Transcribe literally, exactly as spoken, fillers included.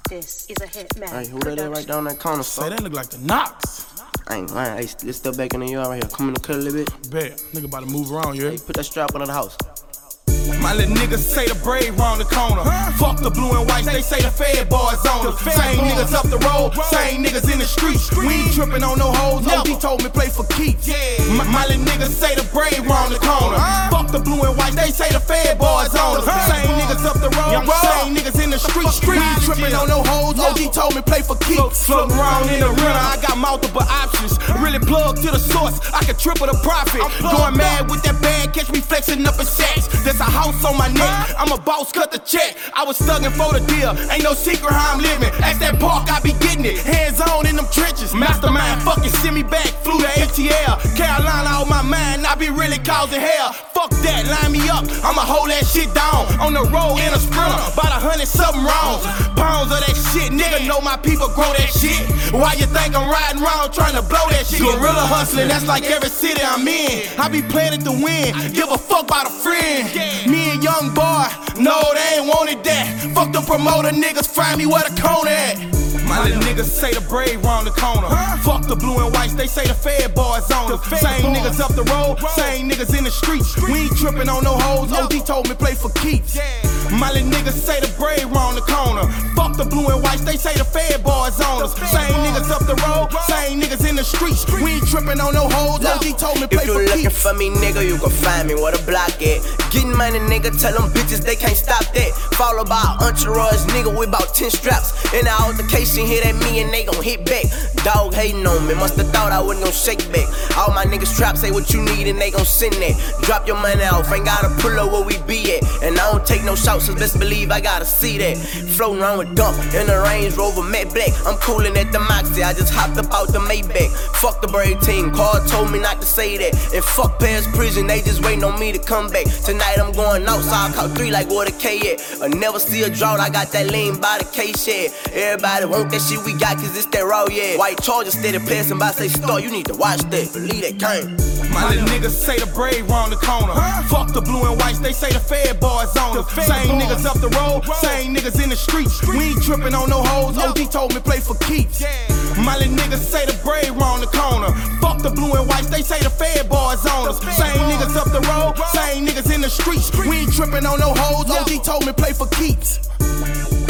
This is a Hitman. Hey, who that is right down that corner? Say that look like the Knox. I ain't lying. Hey, let's step back in the yard right here. Come in the cut a little bit. Bet. Nigga about to move around, you hear? Hey, put that strap under the house. My little niggas say the brave round the corner. Huh? Fuck the blue and whites, they say the fed boys on us. Same boys. Niggas up the road, same niggas in the streets. We ain't tripping on no hoes, O D told me play for keeps. Yeah. My, my little niggas say the brave round the corner. Huh? Fuck the blue and whites, they say the fed boys on us. Same niggas up the road, same niggas in the streets. We ain't tripping on no hoes, O D told me play for keeps. Floating around in the river, I got multiple options. Really plug to the source, I can triple the profit. Going mad with that bag, catch me flexing up in sacks. That's a house on my neck, I'm a boss, cut the check. I was thuggin' for the deal, ain't no secret how I'm living. Ask that park, I be getting it, hands on in them trenches. Mastermind, fucking send me back, flew to A T L. Carolina on my mind, I be really causing hell. Fuck that, line me up, I'ma hold that shit down. On the road in a sprinter, about a hundred something rounds. Pounds of that shit, nigga know my people grow that shit. Why you think I'm riding around trying to blow that shit? Guerrilla hustling, that's like every city I'm in. I be planning to win, give a fuck about a friend. Me and young boy, no, they ain't wanted that. Fuck the promoter, niggas find me where the cone at. My little niggas say the brave round the corner. Huh? Fuck the blue and whites, they say the fed boys on us. Same boys. Niggas up the road, same niggas in the streets. We ain't tripping on no hoes, O D told me play for keeps. Yeah. My little niggas say the brave round the corner. Fuck the blue and whites, they say the fed boys on us. Same niggas up the road, same niggas in the streets. We ain't tripping on no hoes, O D told me play for keeps. If you looking for me, nigga, you can find me where the block at. Getting money, nigga, tell them bitches they can't stop that. Followed by entourage, nigga, with about ten straps. In the altercation, hit at me and they gon' hit back. Dog hating on me, musta thought I wasn't gon' shake back. All my niggas trap, say what you need and they gon' send that. Drop your money off, ain't gotta pull up where we be at. And I don't take no shots, so best believe I gotta see that. Floating around with dump in the Range Rover matte black. I'm coolin' at the Moxie, I just hopped up out the Maybach. Fuck the brave team, Carl told me not to say that. And fuck Paris prison, they just waiting on me to come back. Tonight I'm going outside, caught three like where the K at. I never see a drought, I got that lean by the K shed. Everybody want that shit we got, cause it's that raw, yeah. White Charger steady passing by, say store, you need to watch that, believe that game. My little niggas say the brave round the corner. Huh? Fuck the blue and whites, they say the fed boys on us. Same boys. Niggas up the road, same niggas in the streets. We ain't tripping on no hoes, O D told me play for keeps. Yeah. My little niggas say the brave round the corner. Fuck the blue and whites, they say the fed boys on us. Same niggas up the road, same niggas in the streets. We ain't tripping on no hoes, O D told me play for keeps.